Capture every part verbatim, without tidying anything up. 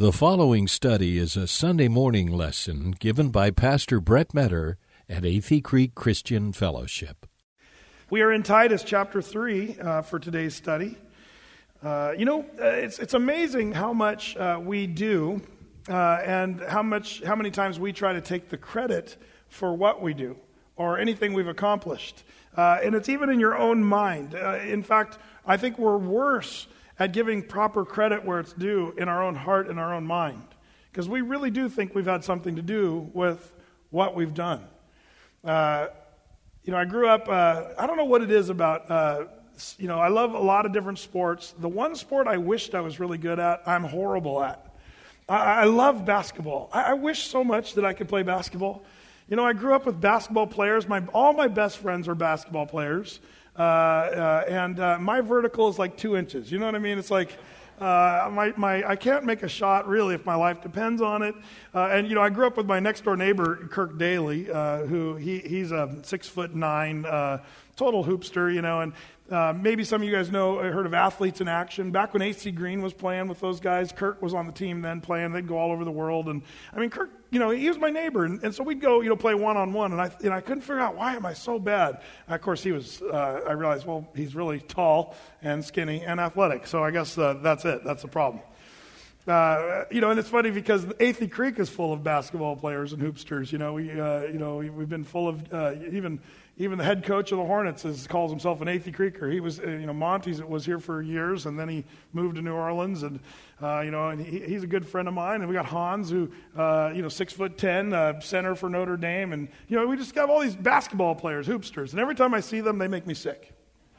The following study is a Sunday morning lesson given by Pastor Brett Metter at Athey Creek Christian Fellowship. We are in Titus chapter three uh, for today's study. Uh, you know, uh, it's it's amazing how much uh, we do uh, and how much how many times we try to take the credit for what we do or anything we've accomplished. Uh, and it's even in your own mind. Uh, in fact, I think we're worse at giving proper credit where it's due in our own heart and our own mind. Because we really do think we've had something to do with what we've done. Uh, you know, I grew up, uh, I don't know what it is about, uh, you know, I love a lot of different sports. The one sport I wished I was really good at, I'm horrible at. I, I love basketball. I, I wish so much that I could play basketball. You know, I grew up with basketball players. My all my best friends are basketball players. Uh, uh, and uh, my vertical is like two inches. You know what I mean? It's like uh, my my I can't make a shot really if my life depends on it. Uh, and you know, I grew up with my next door neighbor Kirk Daly, uh, who he he's a six foot nine uh, total hoopster. You know, and uh, maybe some of you guys know heard of Athletes in Action. Back when A C Green was playing with those guys, Kirk was on the team then playing. They'd go all over the world, and I mean Kirk. You know, he was my neighbor, and, and so we'd go, you know, play one-on-one, and I and I couldn't figure out, why am I so bad? And of course, he was, uh, I realized, well, he's really tall and skinny and athletic, so I guess uh, that's it. That's the problem. Uh, you know, and it's funny because Athey Creek is full of basketball players and hoopsters. You know, we, uh, you know, we've been full of, uh, even even the head coach of the Hornets is, calls himself an Athey Creeker. He was, uh, you know, Monty was here for years, and then he moved to New Orleans, and uh, you know, and he, he's a good friend of mine. And we got Hans, who, uh, you know, six foot ten, uh, center for Notre Dame, and you know, we just got all these basketball players, hoopsters, and every time I see them, they make me sick.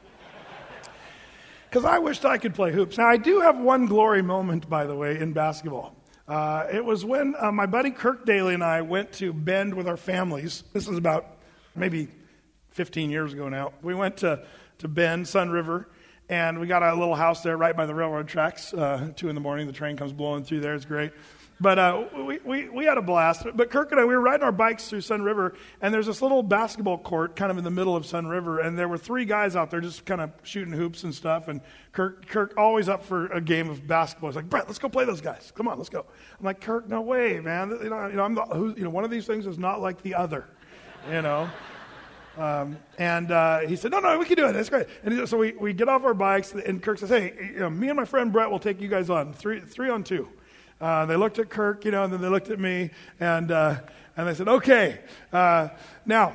Because I wished I could play hoops. Now, I do have one glory moment, by the way, in basketball. Uh, it was when uh, my buddy Kirk Daly and I went to Bend with our families. This is about maybe fifteen years ago now. We went to, to Bend, Sun River, and we got a little house there right by the railroad tracks. Uh, two in the morning, the train comes blowing through there. It's great. But uh, we, we, we had a blast. But Kirk and I, we were riding our bikes through Sun River, and there's this little basketball court kind of in the middle of Sun River, and there were three guys out there just kind of shooting hoops and stuff, and Kirk, Kirk always up for a game of basketball. He's like, Brett, let's go play those guys. Come on, let's go. I'm like, Kirk, no way, man. You know, you know, I'm the, who, you know one of these things is not like the other, you know. Um, and uh, he said, no, no, we can do it. That's great. And he, so we, we get off our bikes, and Kirk says, hey, you know, me and my friend Brett will take you guys on, three three on two. Uh, they looked at Kirk, you know, and then they looked at me, and uh, and they said, okay. Uh, now,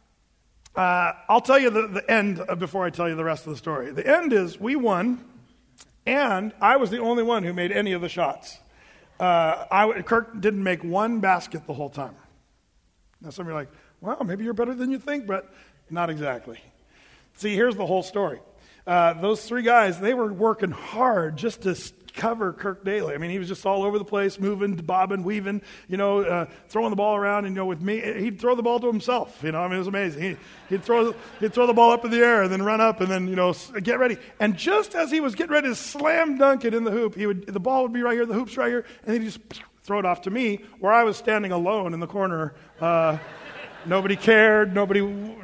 uh, I'll tell you the, the end before I tell you the rest of the story. The end is we won, and I was the only one who made any of the shots. Uh, I, Kirk didn't make one basket the whole time. Now, some of you are like, wow, maybe you're better than you think, but not exactly. See, here's the whole story. Uh, those three guys, they were working hard just to cover Kirk Daly. I mean, he was just all over the place, moving, bobbing, weaving, you know, uh, throwing the ball around. And, you know, with me, he'd throw the ball to himself. You know, I mean, it was amazing. He, he'd throw he'd throw the ball up in the air and then run up and then, you know, get ready. And just as he was getting ready to slam dunk it in the hoop, he would the ball would be right here, the hoop's right here, and he'd just throw it off to me, where I was standing alone in the corner. Uh, nobody cared. Nobody,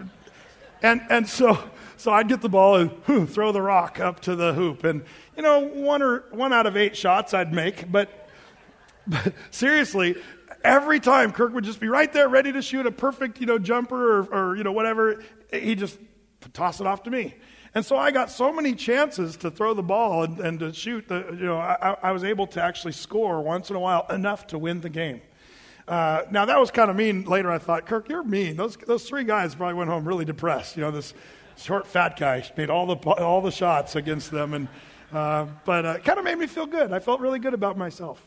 and and so. So I'd get the ball and whew, throw the rock up to the hoop. And, you know, one or one out of eight shots I'd make. But, but seriously, every time Kirk would just be right there ready to shoot a perfect, you know, jumper or, or, you know, whatever. He'd just toss it off to me. And so I got so many chances to throw the ball and, and to shoot. The, you know, I, I was able to actually score once in a while enough to win the game. Uh, now, that was kind of mean. Later I thought, Kirk, you're mean. Those, those three guys probably went home really depressed. You know, this short, fat guy made all the all the shots against them, and uh, but uh, it kind of made me feel good. I felt really good about myself.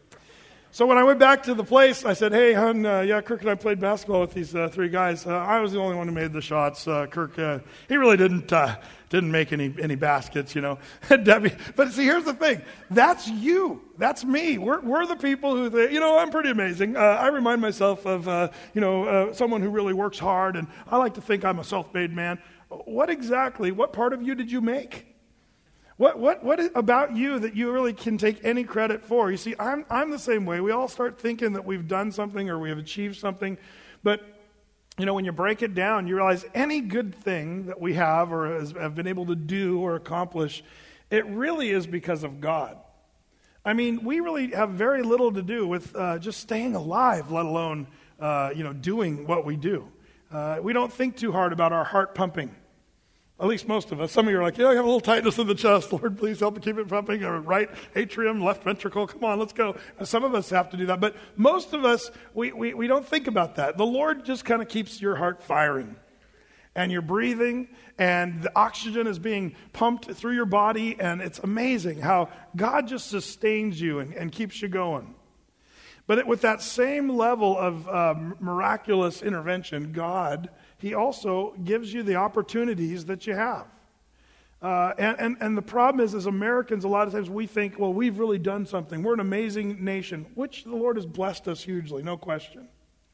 So when I went back to the place, I said, "Hey, hon, uh, yeah, Kirk and I played basketball with these uh, three guys. Uh, I was the only one who made the shots. Uh, Kirk, uh, he really didn't uh, didn't make any any baskets, you know." Debbie, but see, here's the thing: that's you, that's me. We're we're the people who, think, you know, I'm pretty amazing. Uh, I remind myself of uh, you know uh, someone who really works hard, and I like to think I'm a self-made man. What exactly, what part of you did you make? What what what is about you that you really can take any credit for? You see, I'm I'm the same way. We all start thinking that we've done something or we have achieved something, but you know, when you break it down, you realize any good thing that we have or has, have been able to do or accomplish, it really is because of God. I mean, we really have very little to do with uh, just staying alive, let alone, uh, you know, doing what we do. Uh, we don't think too hard about our heart pumping. At least most of us. Some of you are like, yeah, I have a little tightness in the chest. Lord, please help me keep it pumping. Or right atrium, left ventricle. Come on, let's go. And some of us have to do that. But most of us, we, we, we don't think about that. The Lord just kind of keeps your heart firing. And you're breathing, and the oxygen is being pumped through your body, and it's amazing how God just sustains you and, and keeps you going. But it, with that same level of uh, miraculous intervention, God, He also gives you the opportunities that you have. Uh, and, and, and the problem is, as Americans, a lot of times we think, well, we've really done something. We're an amazing nation, which the Lord has blessed us hugely, no question.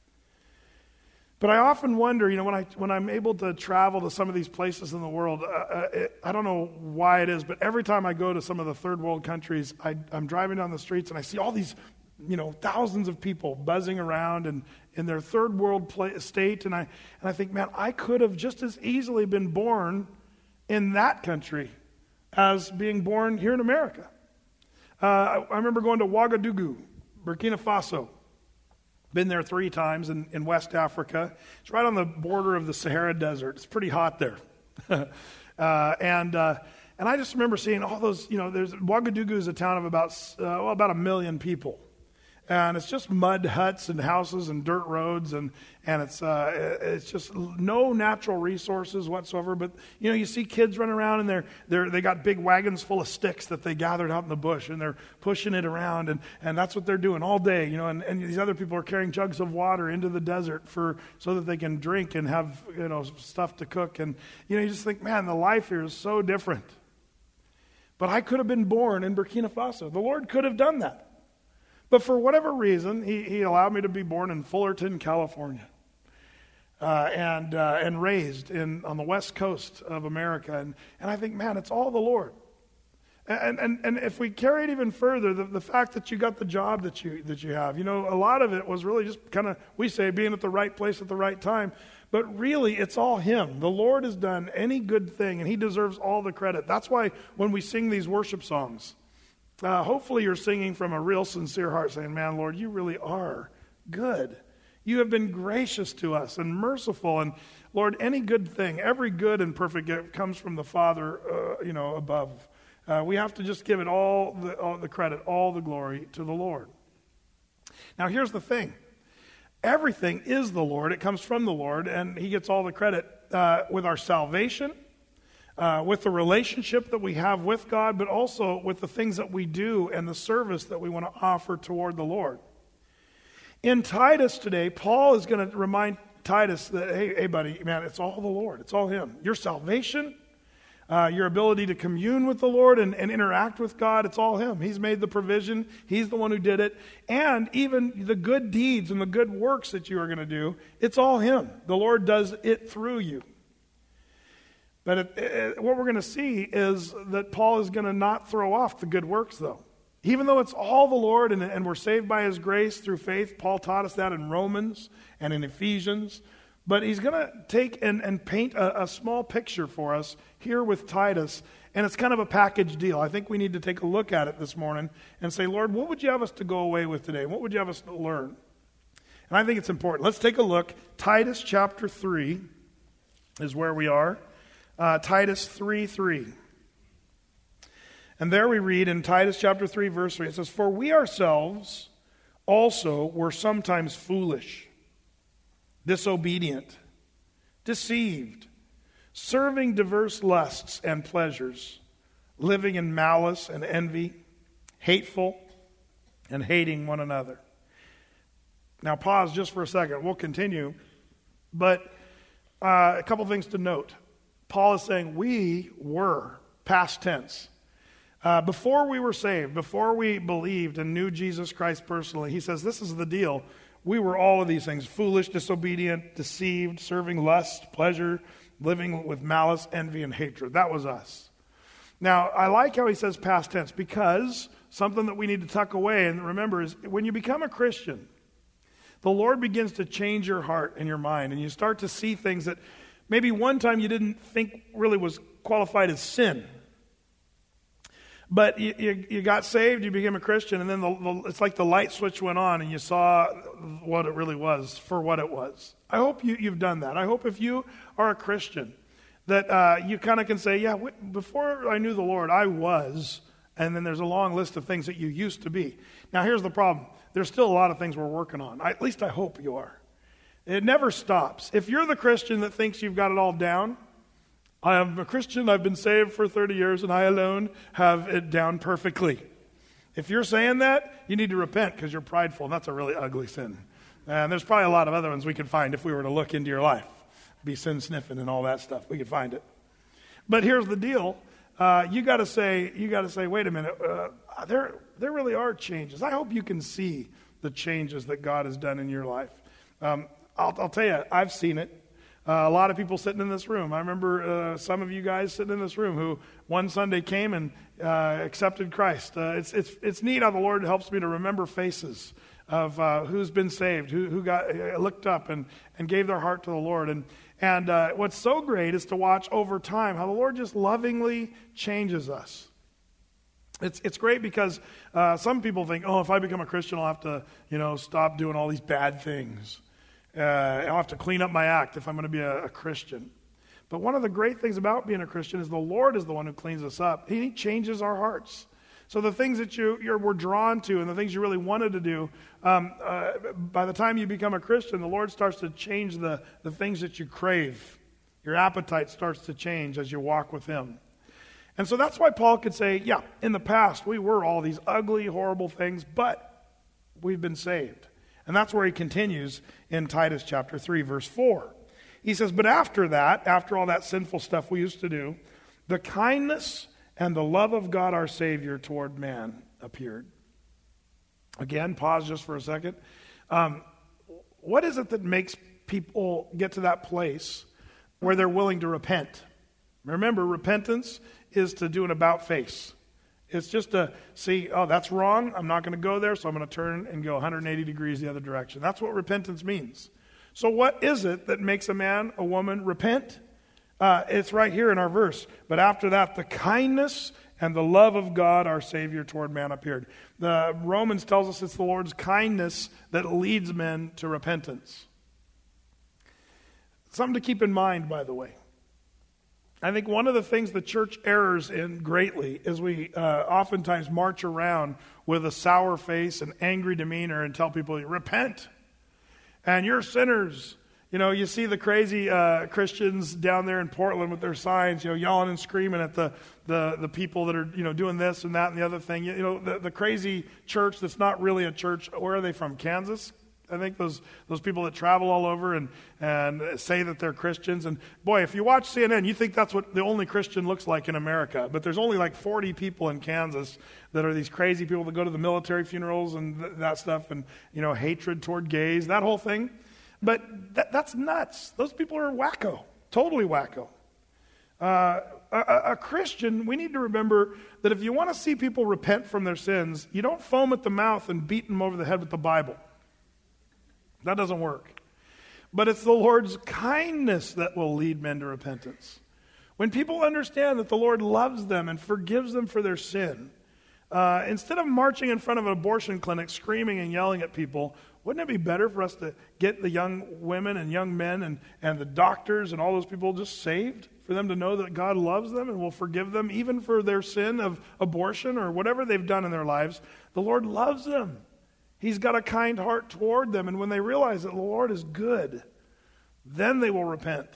But I often wonder, you know, when, I, when I'm able to travel to some of these places in the world, uh, it, I don't know why it is, but every time I go to some of the third world countries, I, I'm driving down the streets and I see all these, you know, thousands of people buzzing around and in their third world play, state, and I, and I think, man, I could have just as easily been born in that country as being born here in America. Uh, I, I remember going to Ouagadougou, Burkina Faso. Been there three times in, in West Africa. It's right on the border of the Sahara Desert. It's pretty hot there. uh, and uh, and I just remember seeing all those, you know, there's Ouagadougou is a town of about, uh, well, about a million people. And it's just mud huts and houses and dirt roads, and and it's uh, it's just no natural resources whatsoever. But you know, you see kids running around, and they're they they got big wagons full of sticks that they gathered out in the bush, and they're pushing it around, and, and that's what they're doing all day. You know, and, and these other people are carrying jugs of water into the desert for so that they can drink and have, you know, stuff to cook. And you know, you just think, man, the life here is so different. But I could have been born in Burkina Faso. The Lord could have done that. But for whatever reason, he, he allowed me to be born in Fullerton, California, uh, and uh, and raised in on the west coast of America. And, and I think, man, it's all the Lord. And and and if we carry it even further, the, the fact that you got the job that you that you have, you know, a lot of it was really just kind of, we say, being at the right place at the right time. But really, it's all Him. The Lord has done any good thing, and He deserves all the credit. That's why when we sing these worship songs, Uh, hopefully you're singing from a real sincere heart saying, man, Lord, you really are good. You have been gracious to us and merciful. And Lord, any good thing, every good and perfect gift comes from the Father, uh, you know, above. Uh, we have to just give it all the, all the credit, all the glory to the Lord. Now here's the thing. Everything is the Lord. It comes from the Lord, and He gets all the credit uh, with our salvation, Uh, with the relationship that we have with God, but also with the things that we do and the service that we want to offer toward the Lord. In Titus today, Paul is going to remind Titus that, hey, hey, buddy, man, it's all the Lord. It's all Him. Your salvation, uh, your ability to commune with the Lord and, and interact with God, it's all Him. He's made the provision. He's the one who did it. And even the good deeds and the good works that you are going to do, it's all Him. The Lord does it through you. But it, it, what we're going to see is that Paul is going to not throw off the good works, though. Even though it's all the Lord and, and we're saved by His grace through faith, Paul taught us that in Romans and in Ephesians. But he's going to take and, and paint a, a small picture for us here with Titus, and it's kind of a package deal. I think we need to take a look at it this morning and say, Lord, what would you have us to go away with today? What would you have us to learn? And I think it's important. Let's take a look. Titus chapter three is where we are. Uh, Titus three three. And there we read in Titus chapter three, verse three, it says, "For we ourselves also were sometimes foolish, disobedient, deceived, serving diverse lusts and pleasures, living in malice and envy, hateful, and hating one another." Now pause just for a second. We'll continue. But uh, a couple things to note. Paul is saying we were, past tense. Uh, before we were saved, before we believed and knew Jesus Christ personally, he says this is the deal. We were all of these things: foolish, disobedient, deceived, serving lust, pleasure, living with malice, envy, and hatred. That was us. Now, I like how he says past tense, because something that we need to tuck away and remember is when you become a Christian, the Lord begins to change your heart and your mind, and you start to see things that maybe one time you didn't think really was qualified as sin. But you, you, you got saved, you became a Christian, and then the, the, it's like the light switch went on and you saw what it really was for what it was. I hope you, you've done that. I hope if you are a Christian that uh, you kind of can say, yeah, w- before I knew the Lord, I was, and then there's a long list of things that you used to be. Now here's the problem. There's still a lot of things we're working on. I, at least I hope you are. It never stops. If you're the Christian that thinks you've got it all down, I am a Christian, I've been saved for thirty years, and I alone have it down perfectly. If you're saying that, you need to repent because you're prideful, and that's a really ugly sin. And there's probably a lot of other ones we could find if we were to look into your life. Be sin sniffing and all that stuff. We could find it. But here's the deal. Uh, you got to say, you got to say, wait a minute, uh, there, there really are changes. I hope you can see the changes that God has done in your life. Um, I'll, I'll tell you, I've seen it. Uh, a lot of people sitting in this room. I remember uh, some of you guys sitting in this room who one Sunday came and uh, accepted Christ. Uh, it's it's it's neat how the Lord helps me to remember faces of uh, who's been saved, who who got uh, looked up and, and gave their heart to the Lord. And and uh, what's so great is to watch over time how the Lord just lovingly changes us. It's it's great because uh, some people think, oh, if I become a Christian, I'll have to you know stop doing all these bad things. Uh, I'll have to clean up my act if I'm going to be a, a Christian. But one of the great things about being a Christian is the Lord is the one who cleans us up. He changes our hearts. So the things that you you're, were drawn to and the things you really wanted to do, um, uh, by the time you become a Christian, the Lord starts to change the, the things that you crave. Your appetite starts to change as you walk with Him. And so that's why Paul could say, yeah, in the past we were all these ugly, horrible things, but we've been saved. And that's where he continues in Titus chapter three, verse four. He says, but after that, after all that sinful stuff we used to do, the kindness and the love of God our Savior toward man appeared. Again, pause just for a second. Um, what is it that makes people get to that place where they're willing to repent? Remember, repentance is to do an about face. It's just to see, oh, that's wrong. I'm not going to go there, so I'm going to turn and go one hundred eighty degrees the other direction. That's what repentance means. So what is it that makes a man, a woman repent? Uh, it's right here in our verse. But after that, the kindness and the love of God, our Savior, toward man appeared. The Romans tells us it's the Lord's kindness that leads men to repentance. Something to keep in mind, by the way. I think one of the things the church errs in greatly is we uh, oftentimes march around with a sour face and angry demeanor and tell people, repent, and you're sinners. You know, you see the crazy uh, Christians down there in Portland with their signs, you know, yelling and screaming at the, the, the people that are, you know, doing this and that and the other thing. You, you know, the, the crazy church that's not really a church. Where are they from? Kansas? I think those those people that travel all over and, and say that they're Christians. And boy, if you watch C N N, you think that's what the only Christian looks like in America. But there's only like forty people in Kansas that are these crazy people that go to the military funerals and th- that stuff and, you know, hatred toward gays, that whole thing. But that, that's nuts. Those people are wacko, totally wacko. Uh, a, a Christian, we need to remember that if you want to see people repent from their sins, you don't foam at the mouth and beat them over the head with the Bible. That doesn't work. But it's the Lord's kindness that will lead men to repentance. When people understand that the Lord loves them and forgives them for their sin, uh, instead of marching in front of an abortion clinic screaming and yelling at people, wouldn't it be better for us to get the young women and young men and, and the doctors and all those people just saved? For them to know that God loves them and will forgive them even for their sin of abortion or whatever they've done in their lives. The Lord loves them. He's got a kind heart toward them. And when they realize that the Lord is good, then they will repent.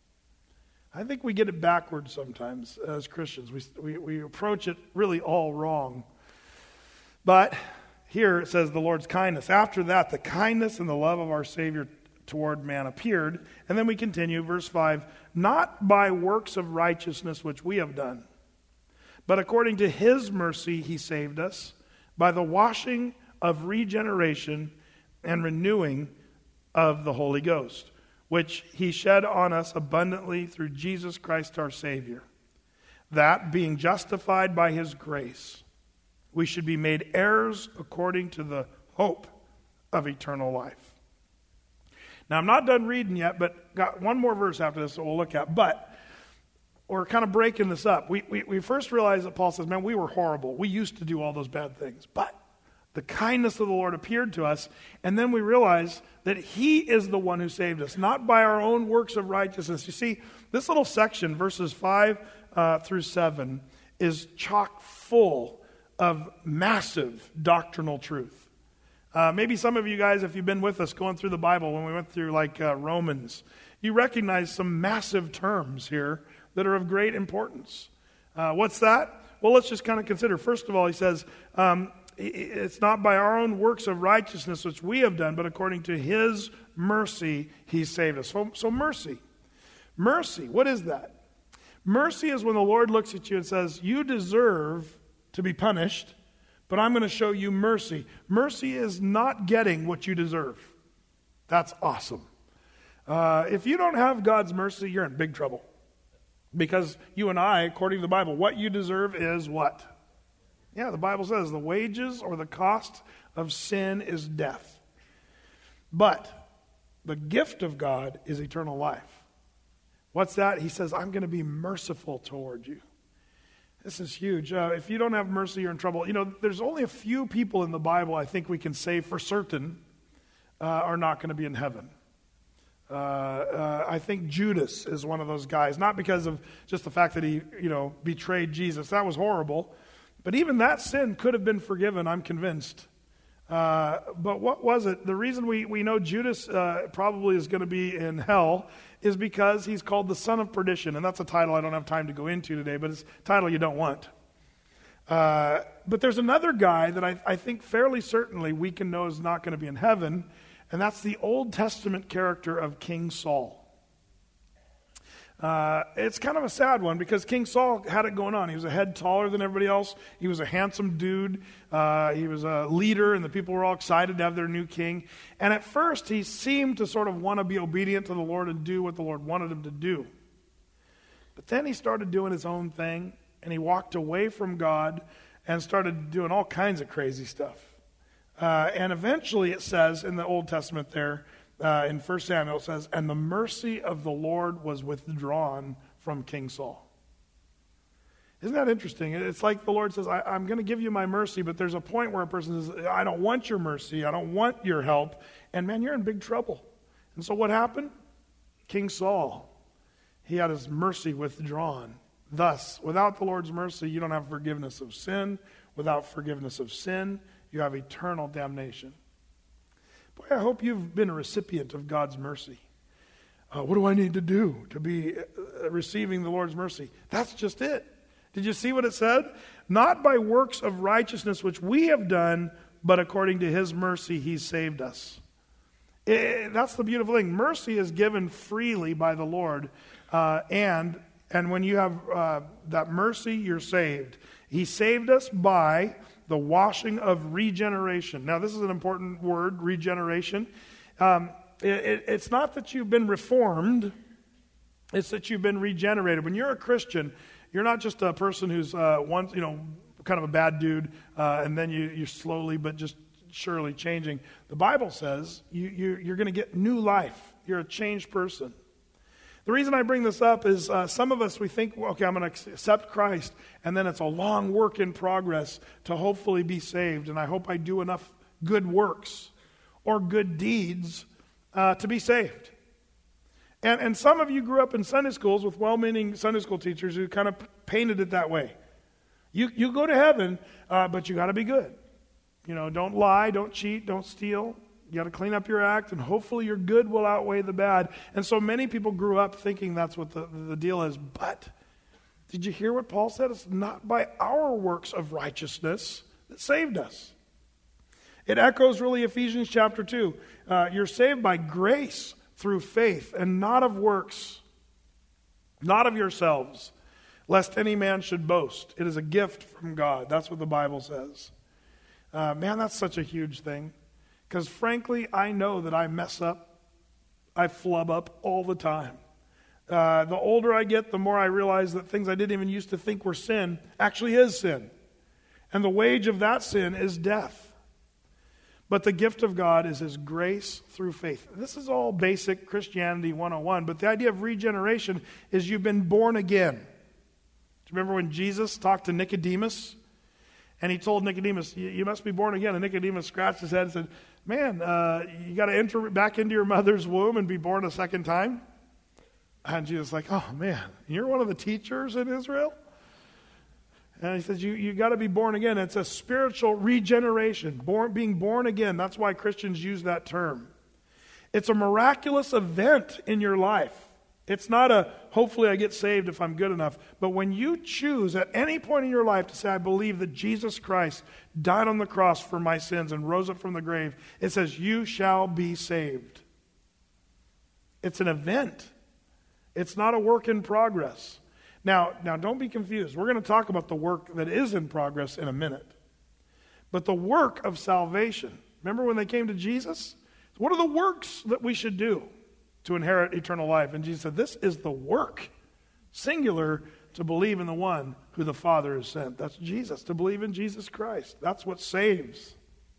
I think we get it backwards sometimes as Christians. We, we, we approach it really all wrong. But here it says the Lord's kindness. After that, the kindness and the love of our Savior toward man appeared. And then we continue, verse five, not by works of righteousness which we have done, but according to His mercy He saved us by the washing of regeneration and renewing of the Holy Ghost, which He shed on us abundantly through Jesus Christ our Savior, that being justified by His grace, we should be made heirs according to the hope of eternal life. Now, I'm not done reading yet, but got one more verse after this that we'll look at. But we're kind of breaking this up. We, we, we first realize that Paul says, man, we were horrible. We used to do all those bad things. But the kindness of the Lord appeared to us, and then we realize that he is the one who saved us, not by our own works of righteousness. You see, this little section, verses five uh, through seven, is chock full of massive doctrinal truth. Uh, maybe some of you guys, if you've been with us going through the Bible, when we went through like uh, Romans, you recognize some massive terms here that are of great importance. Uh, what's that? Well, let's just kind of consider. First of all, he says, um, it's not by our own works of righteousness which we have done, but according to his mercy, he saved us. So, so mercy. Mercy, what is that? Mercy is when the Lord looks at you and says, you deserve to be punished, but I'm going to show you mercy. Mercy is not getting what you deserve. That's awesome. Uh, if you don't have God's mercy, you're in big trouble. Because you and I, according to the Bible, what you deserve is what? Yeah, the Bible says the wages or the cost of sin is death. But the gift of God is eternal life. What's that? He says, I'm going to be merciful toward you. This is huge. Uh, if you don't have mercy, you're in trouble. You know, there's only a few people in the Bible I think we can say for certain uh, are not going to be in heaven. Uh, uh, I think Judas is one of those guys, not because of just the fact that he, you know, betrayed Jesus. That was horrible. But even that sin could have been forgiven, I'm convinced. Uh, but what was it? The reason we, we know Judas uh, probably is going to be in hell is because he's called the son of perdition. And that's a title I don't have time to go into today, but it's a title you don't want. Uh, but there's another guy that I, I think fairly certainly we can know is not going to be in heaven, and that's the Old Testament character of King Saul. Uh, it's kind of a sad one because King Saul had it going on. He was a head taller than everybody else. He was a handsome dude. Uh, he was a leader, and the people were all excited to have their new king. And at first, he seemed to sort of want to be obedient to the Lord and do what the Lord wanted him to do. But then he started doing his own thing, and he walked away from God and started doing all kinds of crazy stuff. Uh, and eventually, it says in the Old Testament there, Uh, in First Samuel, it says, and the mercy of the Lord was withdrawn from King Saul. Isn't that interesting? It's like the Lord says, I, I'm going to give you my mercy, but there's a point where a person says, I don't want your mercy, I don't want your help, and man, you're in big trouble. And so what happened? King Saul, he had his mercy withdrawn. Thus, without the Lord's mercy, you don't have forgiveness of sin. Without forgiveness of sin, you have eternal damnation. Boy, I hope you've been a recipient of God's mercy. Uh, what do I need to do to be uh, receiving the Lord's mercy? That's just it. Did you see what it said? Not by works of righteousness which we have done, but according to his mercy he saved us. It, that's the beautiful thing. Mercy is given freely by the Lord. Uh, and, and when you have uh, that mercy, you're saved. He saved us by the washing of regeneration. Now, this is an important word, regeneration. Um, it, it, it's not that you've been reformed. It's that you've been regenerated. When you're a Christian, you're not just a person who's uh, once, you know, kind of a bad dude, uh, and then you, you're slowly but just surely changing. The Bible says you, you, you're going to get new life. You're a changed person. The reason I bring this up is uh, some of us, we think, well, okay, I'm going to accept Christ, and then it's a long work in progress to hopefully be saved, and I hope I do enough good works or good deeds uh, to be saved. And, and some of you grew up in Sunday schools with well-meaning Sunday school teachers who kind of painted it that way. You, you go to heaven, uh, but you got to be good. You know, don't lie, don't cheat, don't steal. You got to clean up your act, and hopefully your good will outweigh the bad. And so many people grew up thinking that's what the, the deal is. But did you hear what Paul said? It's not by our works of righteousness that saved us. It echoes really Ephesians chapter two. Uh, you're saved by grace through faith, and not of works, not of yourselves, lest any man should boast. It is a gift from God. That's what the Bible says. Uh, man, that's such a huge thing. Because frankly, I know that I mess up, I flub up all the time. Uh, the older I get, the more I realize that things I didn't even used to think were sin actually is sin. And the wage of that sin is death. But the gift of God is his grace through faith. This is all basic Christianity one oh one, but the idea of regeneration is you've been born again. Remember when Jesus talked to Nicodemus? And he told Nicodemus, you, you must be born again. And Nicodemus scratched his head and said, man, uh, you got to enter back into your mother's womb and be born a second time? And Jesus was like, oh man, you're one of the teachers in Israel? And he says, you, you got to be born again. It's a spiritual regeneration, born, being born again. That's why Christians use that term. It's a miraculous event in your life. It's not a, hopefully I get saved if I'm good enough. But when you choose at any point in your life to say, I believe that Jesus Christ died on the cross for my sins and rose up from the grave, it says, you shall be saved. It's an event. It's not a work in progress. Now, now don't be confused. We're going to talk about the work that is in progress in a minute. But the work of salvation, remember when they came to Jesus? What are the works that we should do to inherit eternal life? And Jesus said, this is the work, singular, to believe in the one who the Father has sent. That's Jesus, to believe in Jesus Christ. That's what saves.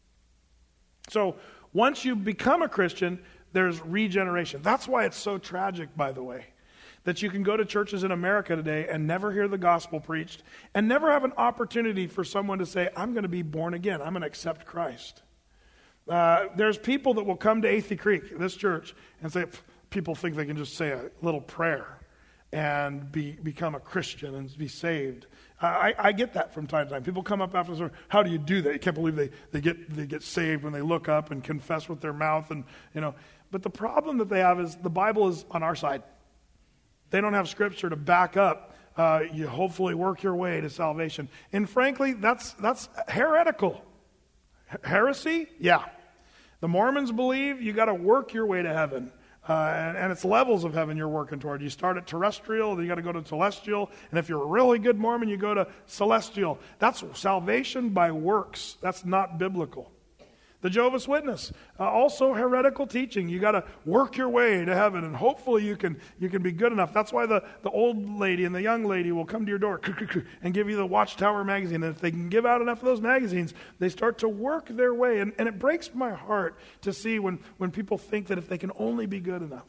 So once you become a Christian, there's regeneration. That's why it's so tragic, by the way, that you can go to churches in America today and never hear the gospel preached and never have an opportunity for someone to say, I'm going to be born again. I'm going to accept Christ. Uh, there's people that will come to Athey Creek, this church, and say, people think they can just say a little prayer and be become a Christian and be saved. Uh, I, I get that from time to time. People come up after the sermon, how do you do that? You can't believe they, they get they get saved when they look up and confess with their mouth, and you know. But the problem that they have is the Bible is on our side. They don't have scripture to back up. Uh, you hopefully work your way to salvation, and frankly, that's that's heretical. Heresy? Yeah. The Mormons believe you got to work your way to heaven. Uh, and, and it's levels of heaven you're working toward. You start at terrestrial, then you got to go to celestial. And if you're a really good Mormon, you go to celestial. That's salvation by works. That's not biblical. The Jehovah's Witness, uh, also heretical teaching. You got to work your way to heaven, and hopefully you can you can be good enough. That's why the, the old lady and the young lady will come to your door and give you the Watchtower magazine. And if they can give out enough of those magazines, they start to work their way. And, and it breaks my heart to see when, when people think that if they can only be good enough.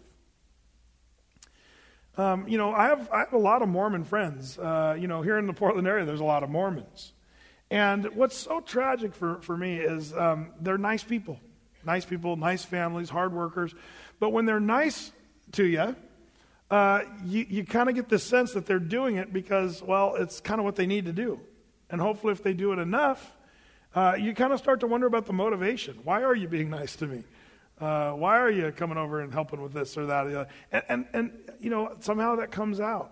Um, you know, I have I have a lot of Mormon friends. Uh, you know, here in the Portland area, there's a lot of Mormons. And what's so tragic for, for me is um, they're nice people. Nice people, nice families, hard workers. But when they're nice to you, uh, you, you kind of get the sense that they're doing it because, well, it's kind of what they need to do. And hopefully if they do it enough, uh, you kind of start to wonder about the motivation. Why are you being nice to me? Uh, why are you coming over and helping with this or that? And, and, and, you know, somehow that comes out.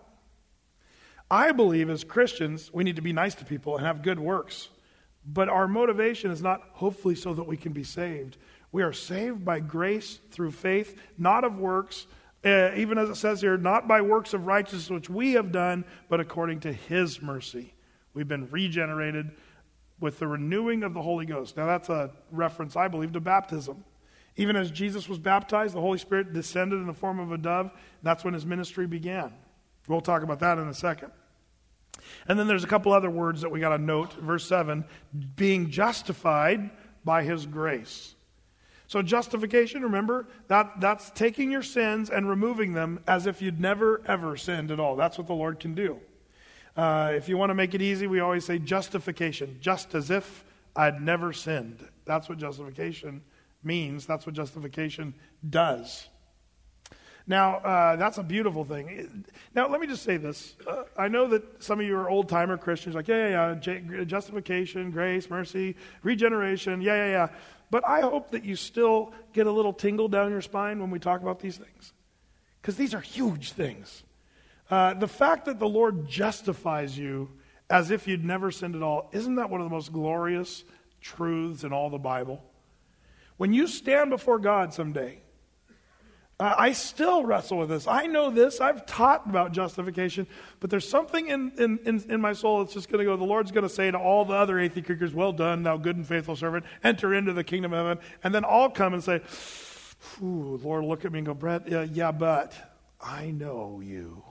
I believe as Christians, we need to be nice to people and have good works. But our motivation is not hopefully so that we can be saved. We are saved by grace through faith, not of works, uh, even as it says here, not by works of righteousness which we have done, but according to His mercy. We've been regenerated with the renewing of the Holy Ghost. Now that's a reference, I believe, to baptism. Even as Jesus was baptized, the Holy Spirit descended in the form of a dove. And that's when His ministry began. We'll talk about that in a second. And then there's a couple other words that we got to note. Verse seven, being justified by His grace. So justification, remember, that, that's taking your sins and removing them as if you'd never, ever sinned at all. That's what the Lord can do. Uh, if you want to make it easy, we always say justification, just as if I'd never sinned. That's what justification means. That's what justification does. Now, uh, that's a beautiful thing. Now, let me just say this. Uh, I know that some of you are old-timer Christians, like, yeah, yeah, yeah, justification, grace, mercy, regeneration, yeah, yeah, yeah. But I hope that you still get a little tingle down your spine when we talk about these things. Because these are huge things. Uh, the fact that the Lord justifies you as if you'd never sinned at all, isn't that one of the most glorious truths in all the Bible? When you stand before God someday, Uh, I still wrestle with this. I know this. I've taught about justification, but there's something in, in, in, in my soul that's just going to go, the Lord's going to say to all the other Athey Creekers, well done, thou good and faithful servant, enter into the kingdom of heaven. And then I'll come and say, ooh, Lord, look at me and go, Brett, yeah, yeah, but I know you.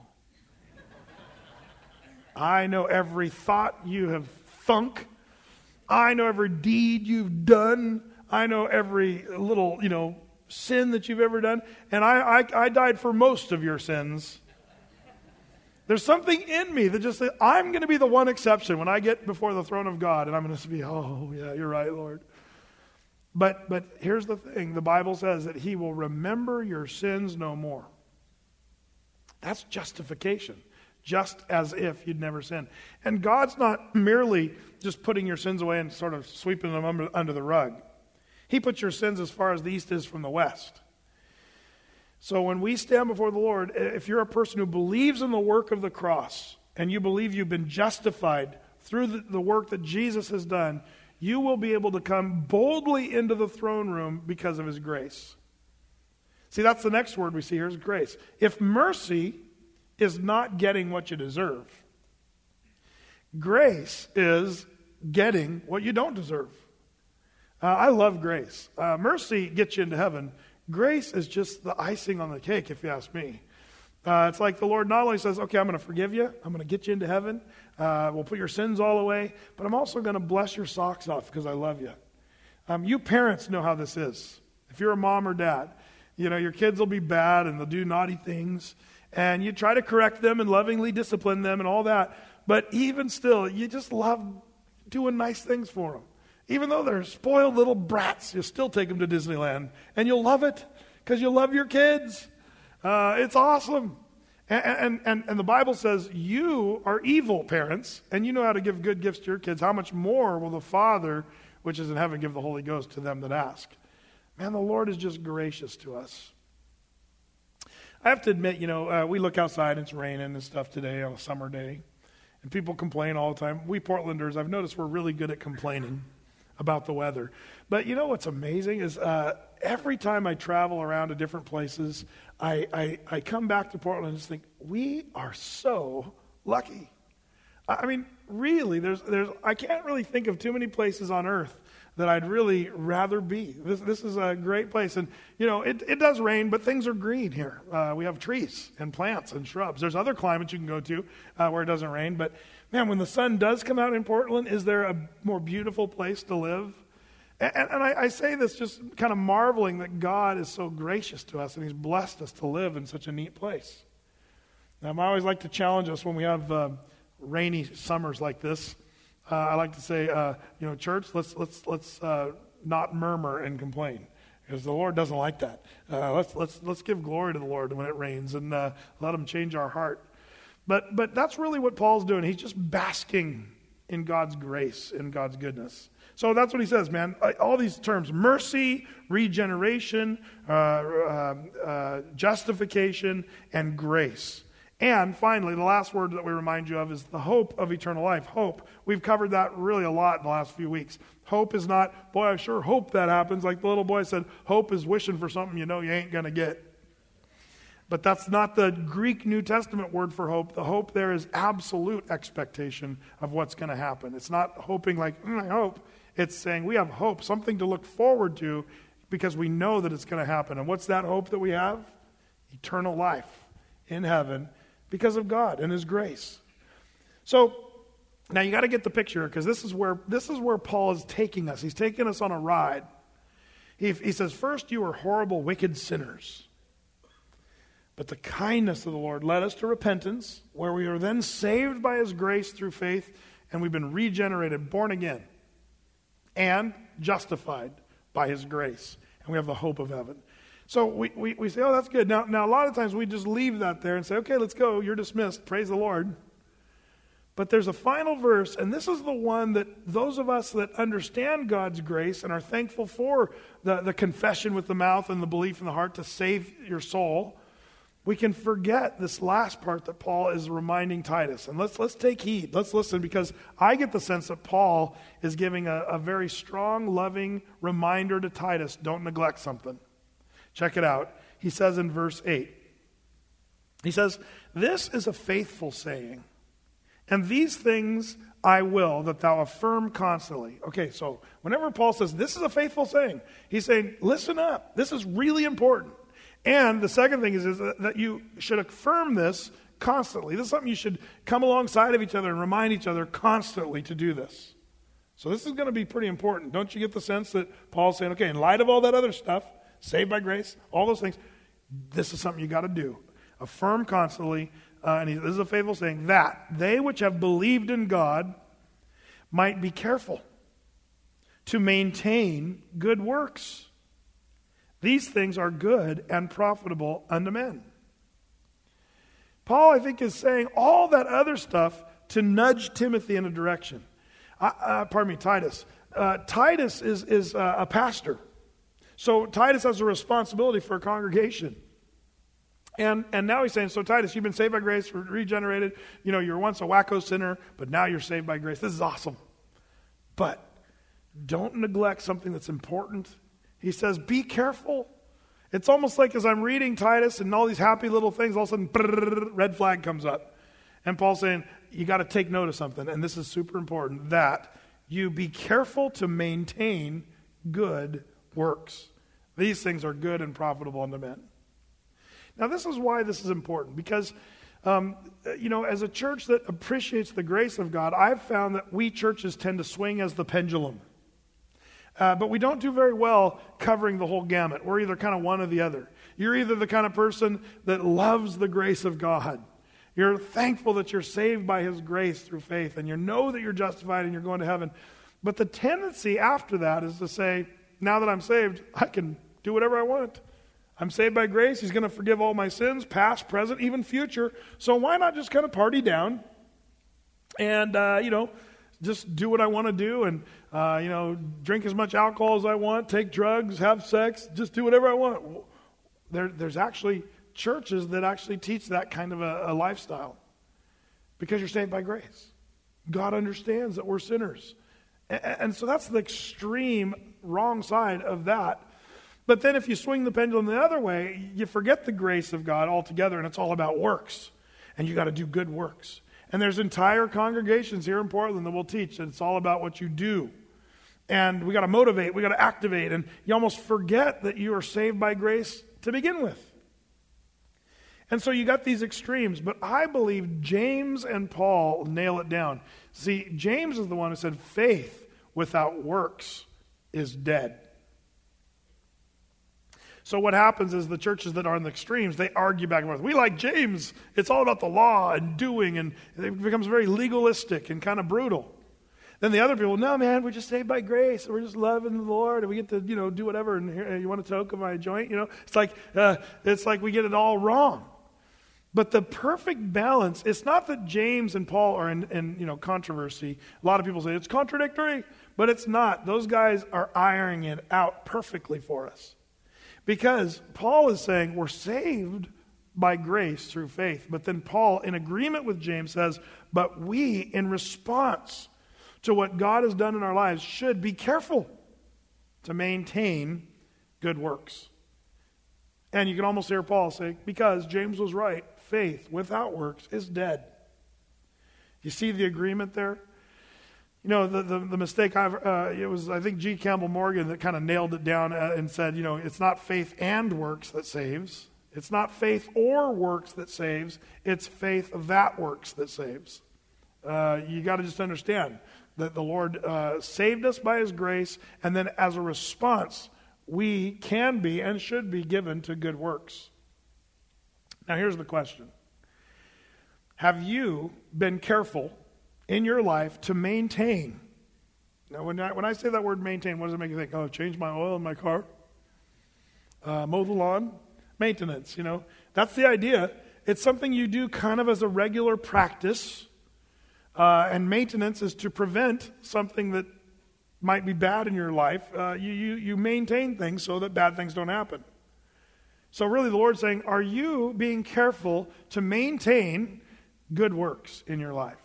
I know every thought you have thunk. I know every deed you've done. I know every little, you know, sin that you've ever done, and I, I, I died for most of your sins, There's something in me that just says, I'm going to be the one exception when I get before the throne of God, and I'm going to be, oh, yeah, you're right, Lord. But but here's the thing. The Bible says that he will remember your sins no more. That's justification, just as if you'd never sinned. And God's not merely just putting your sins away and sort of sweeping them under, under the rug. He puts your sins as far as the east is from the west. So when we stand before the Lord, if you're a person who believes in the work of the cross and you believe you've been justified through the, the work that Jesus has done, you will be able to come boldly into the throne room because of his grace. See, that's the next word we see here is grace. If mercy is not getting what you deserve, grace is getting what you don't deserve. Uh, I love grace. Uh, mercy gets you into heaven. Grace is just the icing on the cake, if you ask me. Uh, it's like the Lord not only says, okay, I'm going to forgive you, I'm going to get you into heaven, uh, we'll put your sins all away, but I'm also going to bless your socks off because I love you. Um, you parents know how this is. If you're a mom or dad, you know, your kids will be bad and they'll do naughty things, and you try to correct them and lovingly discipline them and all that, but even still, you just love doing nice things for them. Even though they're spoiled little brats, you'll still take them to Disneyland. And you'll love it because you love your kids. Uh, it's awesome. And, and, and the Bible says you are evil parents, and you know how to give good gifts to your kids. How much more will the Father, which is in heaven, give the Holy Ghost to them that ask? Man, the Lord is just gracious to us. I have to admit, you know, uh, we look outside and it's raining and stuff today on a summer day. And people complain all the time. We Portlanders, I've noticed we're really good at complaining about the weather. But you know what's amazing is uh, every time I travel around to different places, I, I, I come back to Portland and just think, we are so lucky. I mean, really, there's there's I can't really think of too many places on earth that I'd really rather be. This this is a great place. And, you know, it, it does rain, but things are green here. Uh, we have trees and plants and shrubs. There's other climates you can go to uh, where it doesn't rain. But, man, when the sun does come out in Portland, is there a more beautiful place to live? And, and I, I say this just kind of marveling that God is so gracious to us and he's blessed us to live in such a neat place. Now, I always like to challenge us when we have uh, rainy summers like this. Uh, I like to say, uh, you know, church, let's let's let's uh, not murmur and complain, because the Lord doesn't like that. Uh, let's let's let's give glory to the Lord when it rains and uh, let Him change our heart. But but that's really what Paul's doing. He's just basking in God's grace, in God's goodness. So that's what he says, man. All these terms: mercy, regeneration, uh, uh, uh, justification, and grace. And finally, the last word that we remind you of is the hope of eternal life. Hope. We've covered that really a lot in the last few weeks. Hope is not, boy, I sure hope that happens. Like the little boy said, hope is wishing for something you know you ain't going to get. But that's not the Greek New Testament word for hope. The hope there is absolute expectation of what's going to happen. It's not hoping like, mm, I hope. It's saying we have hope, something to look forward to because we know that it's going to happen. And what's that hope that we have? Eternal life in heaven, because of God and His grace. So now you got to get the picture, because this is where this is where Paul is taking us. He's taking us on a ride. He, he says, first you were horrible, wicked sinners, but the kindness of the Lord led us to repentance, where we are then saved by His grace through faith, and we've been regenerated, born again, and justified by His grace, and we have the hope of heaven. So we, we, we say, oh, that's good. Now, now, a lot of times we just leave that there and say, okay, let's go. You're dismissed. Praise the Lord. But there's a final verse, and this is the one that those of us that understand God's grace and are thankful for the, the confession with the mouth and the belief in the heart to save your soul, we can forget this last part that Paul is reminding Titus. And let's let's take heed. Let's listen, because I get the sense that Paul is giving a, a very strong, loving reminder to Titus, don't neglect something. Check it out. He says in verse eight, he says, this is a faithful saying, and these things I will that thou affirm constantly. Okay, so whenever Paul says this is a faithful saying, he's saying, listen up. This is really important. And the second thing is, is that you should affirm this constantly. This is something you should come alongside of each other and remind each other constantly to do this. So this is going to be pretty important. Don't you get the sense that Paul's saying, okay, in light of all that other stuff, saved by grace, all those things, this is something you got to do. Affirm constantly uh, and he, this is a faithful saying, that they which have believed in God might be careful to maintain good works. These things are good and profitable unto men. Paul, I think, is saying all that other stuff to nudge Timothy in a direction. Uh, uh, pardon me, Titus. Uh, Titus is, is uh, a pastor. So Titus has a responsibility for a congregation. And and now he's saying, so Titus, you've been saved by grace, regenerated. You know, you were once a wacko sinner, but now you're saved by grace. This is awesome. But don't neglect something that's important. He says, be careful. It's almost like as I'm reading Titus and all these happy little things, all of a sudden, brrr, red flag comes up. And Paul's saying, you got to take note of something, and this is super important, that you be careful to maintain good works. These things are good and profitable unto men. Now, this is why this is important, because, um, you know, as a church that appreciates the grace of God, I've found that we churches tend to swing as the pendulum. Uh, but we don't do very well covering the whole gamut. We're either kind of one or the other. You're either the kind of person that loves the grace of God. You're thankful that you're saved by His grace through faith, and you know that you're justified and you're going to heaven. But the tendency after that is to say, now that I'm saved, I can do whatever I want. I'm saved by grace. He's going to forgive all my sins, past, present, even future. So why not just kind of party down and, uh, you know, just do what I want to do and, uh, you know, drink as much alcohol as I want, take drugs, have sex, just do whatever I want. There, there's actually churches that actually teach that kind of a, a lifestyle because you're saved by grace. God understands that we're sinners. And, and so that's the extreme wrong side of that. But then if you swing the pendulum the other way, you forget the grace of God altogether, and it's all about works. And you got to do good works. And there's entire congregations here in Portland that will teach that it's all about what you do. And we got to motivate, we got to activate, and you almost forget that you are saved by grace to begin with. And so you got these extremes, but I believe James and Paul nail it down. See, James is the one who said faith without works is dead. So what happens is the churches that are in the extremes, they argue back and forth. We like James. It's all about the law and doing, and it becomes very legalistic and kind of brutal. Then the other people, no, man, we're just saved by grace. We're just loving the Lord, and we get to, you know, do whatever. And here, you want to toke of my joint, you know? It's like uh, it's like we get it all wrong. But the perfect balance, it's not that James and Paul are in, in you know controversy. A lot of people say it's contradictory, but it's not. Those guys are ironing it out perfectly for us. Because Paul is saying we're saved by grace through faith. But then Paul, in agreement with James, says, but we, in response to what God has done in our lives, should be careful to maintain good works. And you can almost hear Paul say, because James was right, faith without works is dead. You see the agreement there? You know, the, the, the mistake, I've, uh, it was, I think, G. Campbell Morgan that kind of nailed it down uh, and said, you know, it's not faith and works that saves. It's not faith or works that saves. It's faith that works that saves. Uh, you got to just understand that the Lord uh, saved us by His grace, and then as a response, we can be and should be given to good works. Now, here's the question. Have you been careful in your life to maintain? Now, when I, when I say that word maintain, what does it make you think? Oh, change my oil in my car? Uh, mow the lawn? Maintenance, you know. That's the idea. It's something you do kind of as a regular practice. Uh, and maintenance is to prevent something that might be bad in your life. Uh, you, you, you maintain things so that bad things don't happen. So really the Lord's saying, are you being careful to maintain good works in your life?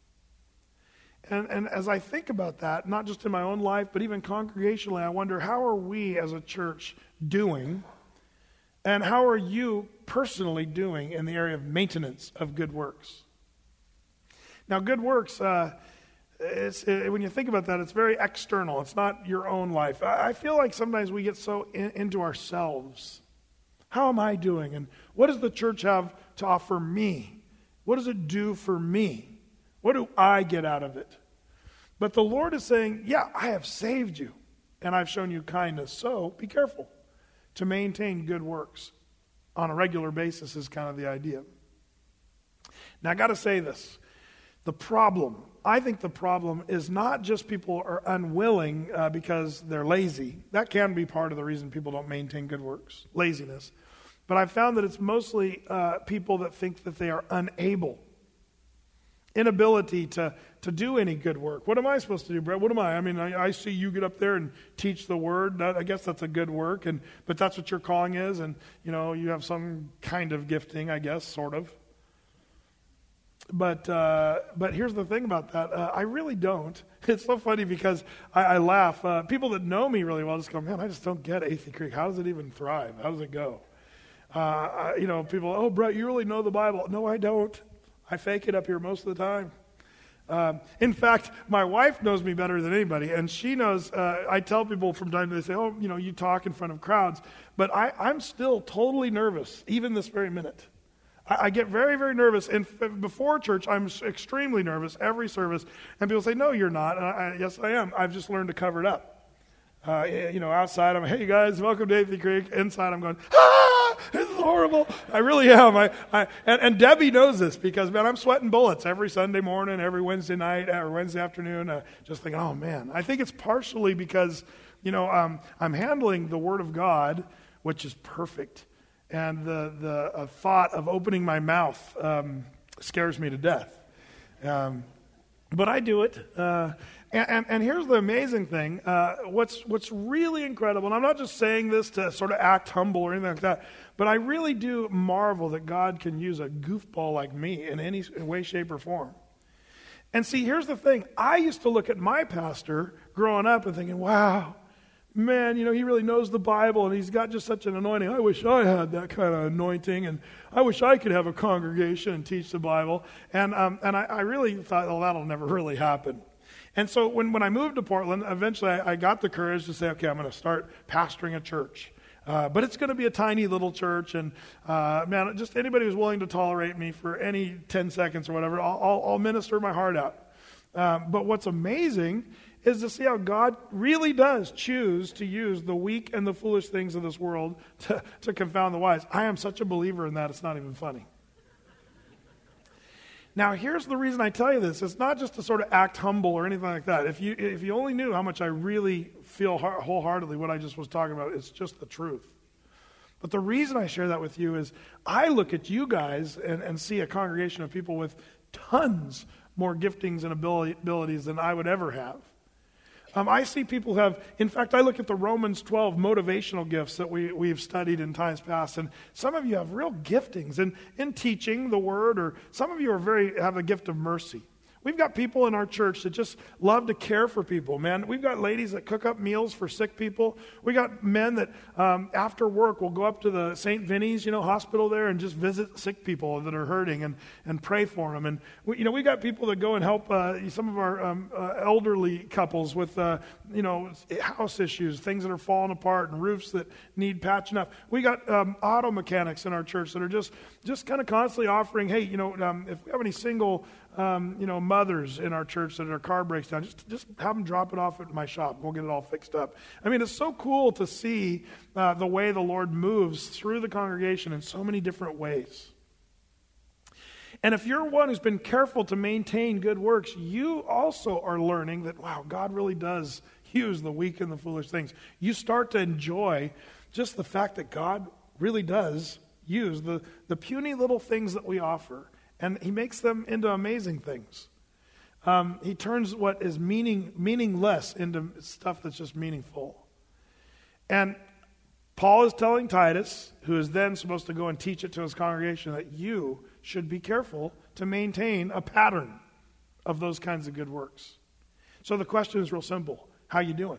And, and as I think about that, not just in my own life, but even congregationally, I wonder, how are we as a church doing? And how are you personally doing in the area of maintenance of good works? Now, good works, uh, it's, it, when you think about that, it's very external. It's not your own life. I, I feel like sometimes we get so in, into ourselves. How am I doing? And what does the church have to offer me? What does it do for me? What do I get out of it? But the Lord is saying, yeah, I have saved you, and I've shown you kindness. So be careful to maintain good works on a regular basis is kind of the idea. Now, I got to say this. The problem, I think the problem is not just people are unwilling uh, because they're lazy. That can be part of the reason people don't maintain good works, laziness. But I've found that it's mostly uh, people that think that they are unable, inability to, to do any good work. What am I supposed to do, Brett? What am I? I mean, I, I see you get up there and teach the word. That, I guess that's a good work, and but that's what your calling is, and you know, you have some kind of gifting, I guess, sort of. But uh, but here's the thing about that. Uh, I really don't. It's so funny because I, I laugh. Uh, people that know me really well just go, man, I just don't get Athey Creek. How does it even thrive? How does it go? Uh, I, you know, people, oh, Brett, you really know the Bible. No, I don't. I fake it up here most of the time. Um, in fact, my wife knows me better than anybody, and she knows, uh, I tell people from time to time, they say, oh, you know, you talk in front of crowds, but I, I'm still totally nervous, even this very minute. I get very, very nervous. And before church, I'm extremely nervous every service. And people say, no, you're not. And I, yes, I am. I've just learned to cover it up. Uh, you know, outside, I'm, hey, guys, welcome to Athey Creek. Inside, I'm going, ah, this is horrible. I really am. I, I and, and Debbie knows this because, man, I'm sweating bullets every Sunday morning, every Wednesday night, or Wednesday afternoon, uh, just thinking, oh, man. I think it's partially because, you know, um, I'm handling the Word of God, which is perfect. And the, the uh, thought of opening my mouth um, scares me to death. Um, but I do it. Uh, and, and, and here's the amazing thing. Uh, what's, what's really incredible, and I'm not just saying this to sort of act humble or anything like that, but I really do marvel that God can use a goofball like me in any way, shape, or form. And see, here's the thing. I used to look at my pastor growing up and thinking, wow, man, you know, he really knows the Bible, and he's got just such an anointing. I wish I had that kind of anointing, and I wish I could have a congregation and teach the Bible. And um, and I, I really thought, well, that'll never really happen. And so when, when I moved to Portland, eventually I, I got the courage to say, okay, I'm going to start pastoring a church. Uh, but it's going to be a tiny little church, and uh, man, just anybody who's willing to tolerate me for any ten seconds or whatever, I'll, I'll, I'll minister my heart out. Um, but what's amazing is to see how God really does choose to use the weak and the foolish things of this world to, to confound the wise. I am such a believer in that, it's not even funny. Now, here's the reason I tell you this. It's not just to sort of act humble or anything like that. If you if you only knew how much I really feel wholeheartedly what I just was talking about, it's just the truth. But the reason I share that with you is I look at you guys and, and see a congregation of people with tons more giftings and abilities than I would ever have. Um, I see people who have, in fact, I look at the Romans twelve motivational gifts that we, we've studied in times past, and some of you have real giftings in, in teaching the word, or some of you are very have a gift of mercy. We've got people in our church that just love to care for people, man. We've got ladies that cook up meals for sick people. We got men that um, after work will go up to the Saint Vinny's, you know, hospital there and just visit sick people that are hurting and, and pray for them. And, we, you know, we got people that go and help uh, some of our um, uh, elderly couples with, uh, you know, house issues, things that are falling apart and roofs that need patching up. We got um, auto mechanics in our church that are just, just kind of constantly offering, hey, you know, um, if we have any single Um, you know, mothers in our church that their car breaks down, just just have them drop it off at my shop. We'll get it all fixed up. I mean, it's so cool to see uh, the way the Lord moves through the congregation in so many different ways. And if you're one who's been careful to maintain good works, you also are learning that, wow, God really does use the weak and the foolish things. You start to enjoy just the fact that God really does use the, the puny little things that we offer. And he makes them into amazing things. Um, he turns what is meaning meaningless into stuff that's just meaningful. And Paul is telling Titus, who is then supposed to go and teach it to his congregation, that you should be careful to maintain a pattern of those kinds of good works. So the question is real simple. How you doing?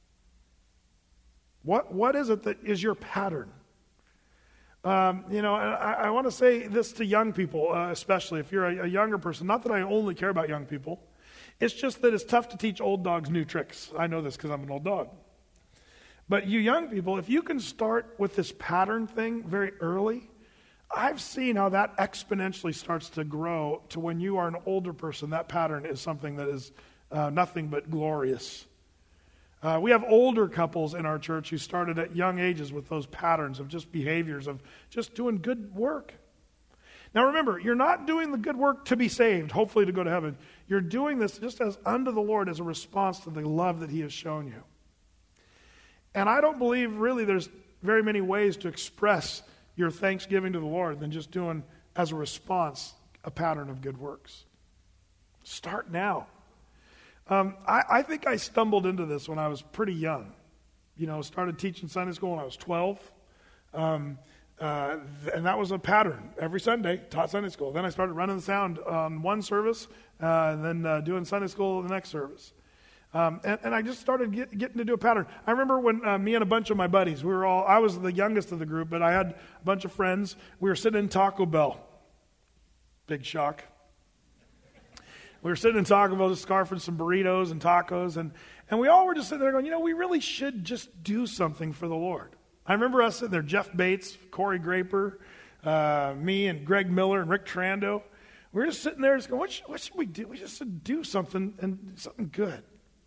What What is it that is your pattern? Um, you know, I, I want to say this to young people, uh, especially if you're a, a younger person. Not that I only care about young people. It's just that it's tough to teach old dogs new tricks. I know this because I'm an old dog. But you young people, if you can start with this pattern thing very early, I've seen how that exponentially starts to grow to when you are an older person. That pattern is something that is uh, nothing but glorious. Uh, we have older couples in our church who started at young ages with those patterns of just behaviors, of just doing good work. Now remember, you're not doing the good work to be saved, hopefully to go to heaven. You're doing this just as unto the Lord as a response to the love that he has shown you. And I don't believe really there's very many ways to express your thanksgiving to the Lord than just doing, as a response, a pattern of good works. Start now. Um, I, I think I stumbled into this when I was pretty young. You know, started teaching Sunday school when I was twelve. Um, uh, and that was a pattern. Every Sunday, taught Sunday school. Then I started running the sound on one service, uh, and then uh, doing Sunday school the next service. Um, and, and I just started get, getting to do a pattern. I remember when uh, me and a bunch of my buddies, we were all, I was the youngest of the group, but I had a bunch of friends. We were sitting in Taco Bell. Big shock. We were sitting in Taco Bell just scarfing some burritos and tacos, and, and we all were just sitting there going, you know, we really should just do something for the Lord. I remember us sitting there, Jeff Bates, Corey Graper, uh, me and Greg Miller and Rick Trando. We were just sitting there just going, what should, what should we do? We just should do something, and something good.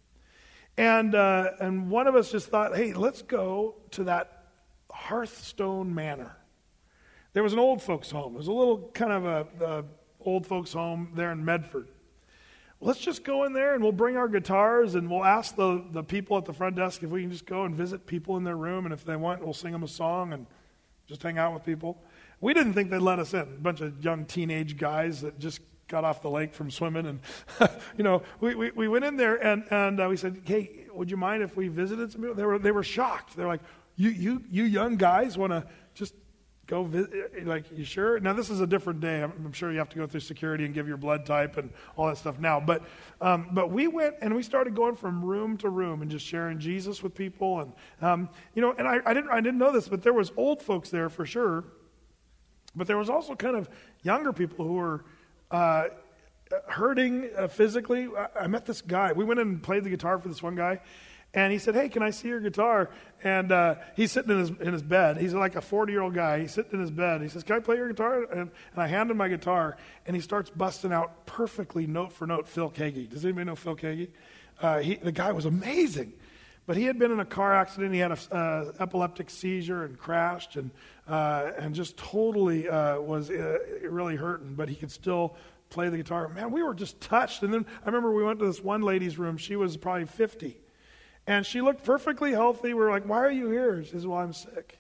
And uh, and one of us just thought, hey, let's go to that Hearthstone Manor. There was an old folks home. It was a little kind of a, a old folks home there in Medford. Let's just go in there and we'll bring our guitars and we'll ask the, the people at the front desk if we can just go and visit people in their room, and if they want, we'll sing them a song and just hang out with people. We didn't think they'd let us in. A bunch of young teenage guys that just got off the lake from swimming, and you know, we, we, we went in there and, and uh, we said, hey, would you mind if we visited some people? They were they were shocked. They're like, you you you young guys want to just go visit? Like, you sure? Now this is a different day. I'm, I'm sure you have to go through security and give your blood type and all that stuff now. But um, but we went and we started going from room to room and just sharing Jesus with people, and um, you know, and I, I didn't I didn't know this, but there was old folks there for sure, but there was also kind of younger people who were Uh, hurting uh, physically. I, I met this guy. We went in and played the guitar for this one guy, and he said, hey, can I see your guitar? And uh, he's sitting in his in his bed. He's like a forty-year-old guy. He's sitting in his bed. He says, can I play your guitar? And, and I hand him my guitar, and he starts busting out perfectly, note for note, Phil Keaggy. Does anybody know Phil Keaggy? Uh, he, the guy was amazing. But he had been in a car accident. He had an uh, epileptic seizure and crashed, and uh, and just totally uh, was uh, really hurting. But he could still play the guitar. Man, we were just touched. And then I remember we went to this one lady's room. She was probably fifty, and she looked perfectly healthy. We were like, "Why are you here?" She says, "Well, I'm sick."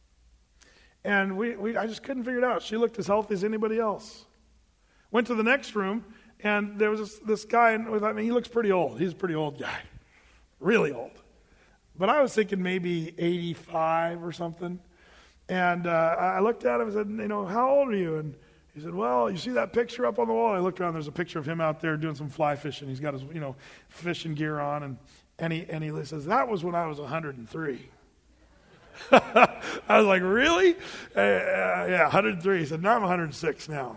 And we, we I just couldn't figure it out. She looked as healthy as anybody else. Went to the next room, and there was this, this guy, and I mean, he looks pretty old. He's a pretty old guy, really old. But I was thinking maybe eighty-five or something. And uh, I looked at him and said, you know, how old are you? And he said, well, you see that picture up on the wall? And I looked around, there's a picture of him out there doing some fly fishing. He's got his, you know, fishing gear on. And, and, he, and he says, that was when I was one hundred three. I was like, really? Uh, uh, yeah, one hundred three. He said, no, I'm one hundred six now.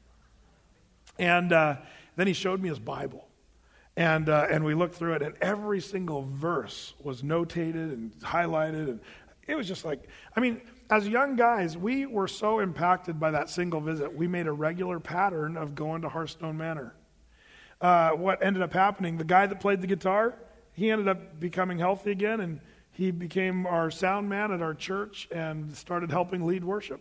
And uh, then he showed me his Bible. And uh, and we looked through it, and every single verse was notated and highlighted, and it was just like, I mean, as young guys, we were so impacted by that single visit, we made a regular pattern of going to Hearthstone Manor. Uh, what ended up happening, the guy that played the guitar, he ended up becoming healthy again, and he became our sound man at our church and started helping lead worship.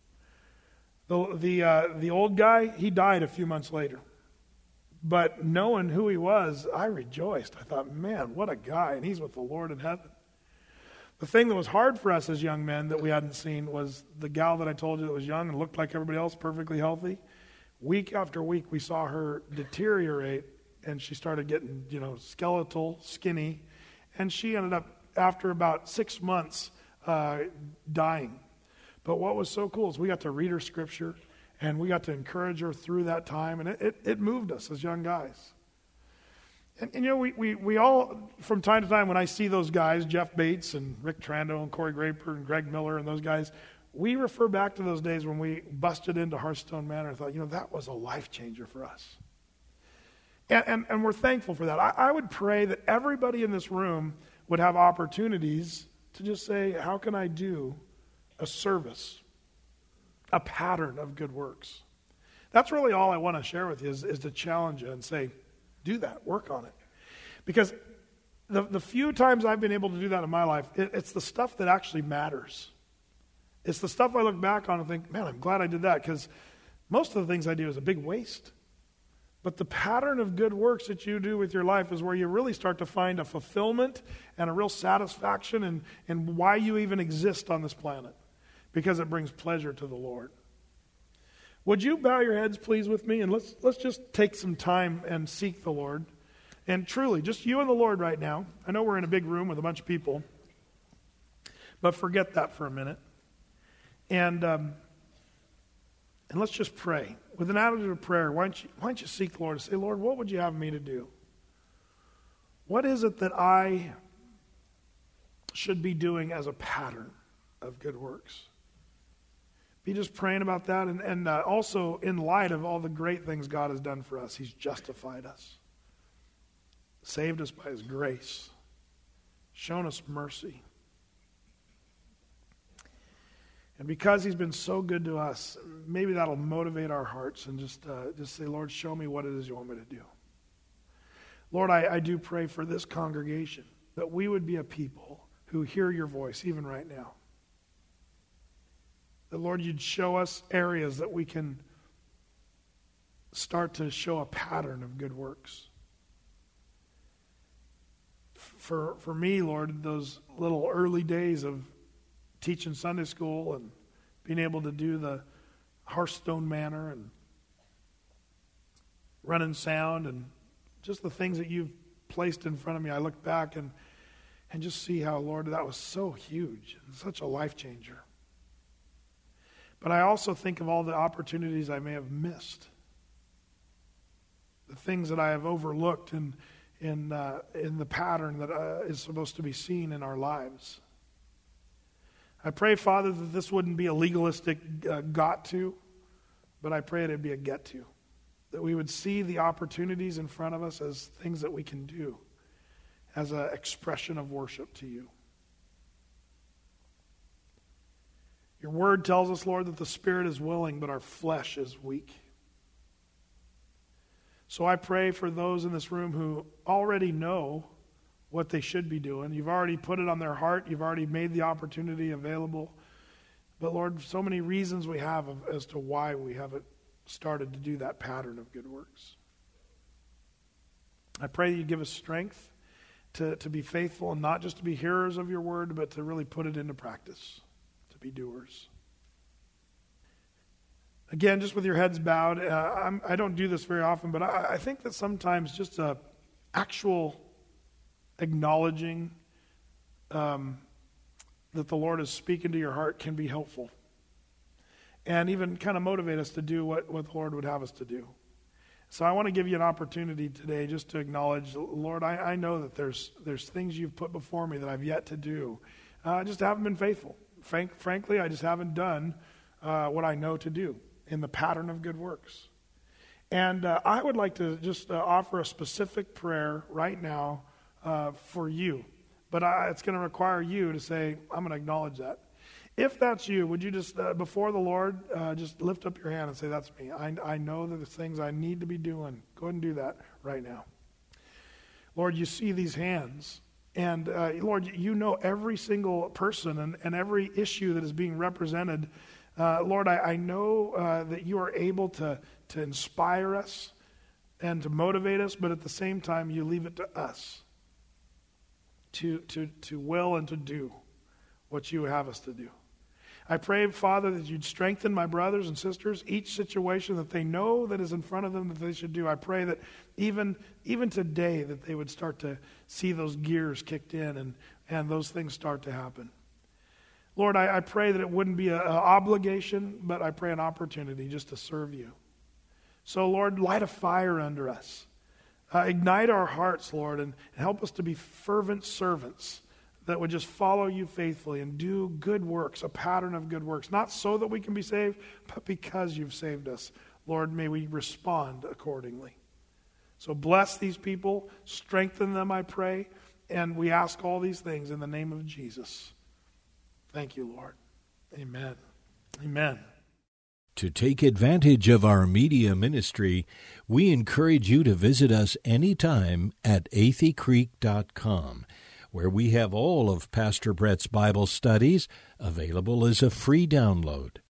The the uh, the old guy, he died a few months later. But knowing who he was, I rejoiced. I thought, man, what a guy, and he's with the Lord in heaven. The thing that was hard for us as young men that we hadn't seen was the gal that I told you that was young and looked like everybody else, perfectly healthy. Week after week, we saw her deteriorate, and she started getting, you know, skeletal, skinny, and she ended up, after about six months, uh, dying. But what was so cool is we got to read her scripture, and we got to encourage her through that time, and it, it, it moved us as young guys. And, and you know, we, we, we all, from time to time, when I see those guys, Jeff Bates and Rick Trando and Corey Graper and Greg Miller and those guys, we refer back to those days when we busted into Hearthstone Manor and thought, you know, that was a life changer for us. And, and, and we're thankful for that. I, I would pray that everybody in this room would have opportunities to just say, how can I do a service, a pattern of good works? That's really all I want to share with you is, is to challenge you and say, do that, work on it. Because the, the few times I've been able to do that in my life, it, it's the stuff that actually matters. It's the stuff I look back on and think, man, I'm glad I did that, because Most of the things I do is a big waste. But the pattern of good works that you do with your life is where you really start to find a fulfillment and a real satisfaction in, in why you even exist on this planet, because it brings pleasure to the Lord. Would you bow your heads, please, with me, and let's let's just take some time and seek the Lord. And truly, just you and the Lord right now. I know we're in a big room with a bunch of people, but forget that for a minute. And um, and let's just pray. With an attitude of prayer, why don't you, why don't you seek the Lord and say, Lord, what would you have me to do? What is it that I should be doing as a pattern of good works? Be just praying about that, and, and uh, also in light of all the great things God has done for us. He's justified us, saved us by His grace, shown us mercy. And because He's been so good to us, maybe that'll motivate our hearts and just uh, just say, Lord, show me what it is you want me to do. Lord, I, I do pray for this congregation, that we would be a people who hear your voice even right now. That, Lord, you'd show us areas that we can start to show a pattern of good works. For, for me, Lord, those little early days of teaching Sunday school and being able to do the Hearthstone Manor and running sound and just the things that you've placed in front of me, I look back and, and just see how, Lord, that was so huge and such a life changer. But I also think of all the opportunities I may have missed, the things that I have overlooked in in uh, in the pattern that uh, is supposed to be seen in our lives. I pray, Father, that this wouldn't be a legalistic uh, got to, but I pray it'd be a get to, that we would see the opportunities in front of us as things that we can do as an expression of worship to you. Your word tells us, Lord, that the spirit is willing, but our flesh is weak. So I pray for those in this room who already know what they should be doing. You've already put it on their heart. You've already made the opportunity available. But Lord, so many reasons we have of, as to why we haven't started to do that pattern of good works. I pray that you give us strength to, to be faithful and not just to be hearers of your word, but to really put it into practice. Be doers. Again, just with your heads bowed, uh, I'm, I don't do this very often, but I, I think that sometimes just a actual acknowledging um, that the Lord is speaking to your heart can be helpful and even kind of motivate us to do what, what the Lord would have us to do. So I want to give you an opportunity today just to acknowledge, Lord, I, I know that there's there's things you've put before me that I've yet to do. Uh, I just haven't been faithful. Frank, frankly, I just haven't done uh, what I know to do in the pattern of good works. And uh, I would like to just uh, offer a specific prayer right now uh, for you. But I, it's going to require you to say, I'm going to acknowledge that. If that's you, would you just, uh, before the Lord, uh, just lift up your hand and say, that's me. I, I know that there's things I need to be doing. Go ahead and do that right now. Lord, you see these hands. And uh, Lord, you know every single person and, and every issue that is being represented. Uh, Lord, I, I know uh, that you are able to, to inspire us and to motivate us, but at the same time, you leave it to us to, to, to will and to do what you have us to do. I pray, Father, that you'd strengthen my brothers and sisters, each situation that they know that is in front of them that they should do. I pray that even even today that they would start to see those gears kicked in and, and those things start to happen. Lord, I, I pray that it wouldn't be an obligation, but I pray an opportunity just to serve you. So, Lord, light a fire under us. Uh, ignite our hearts, Lord, and, and help us to be fervent servants that would just follow you faithfully and do good works, a pattern of good works, not so that we can be saved, but because you've saved us. Lord, may we respond accordingly. So bless these people, strengthen them, I pray, and we ask all these things in the name of Jesus. Thank you, Lord. Amen. Amen. To take advantage of our media ministry, we encourage you to visit us anytime at athey creek dot com. Where we have all of Pastor Brett's Bible studies available as a free download.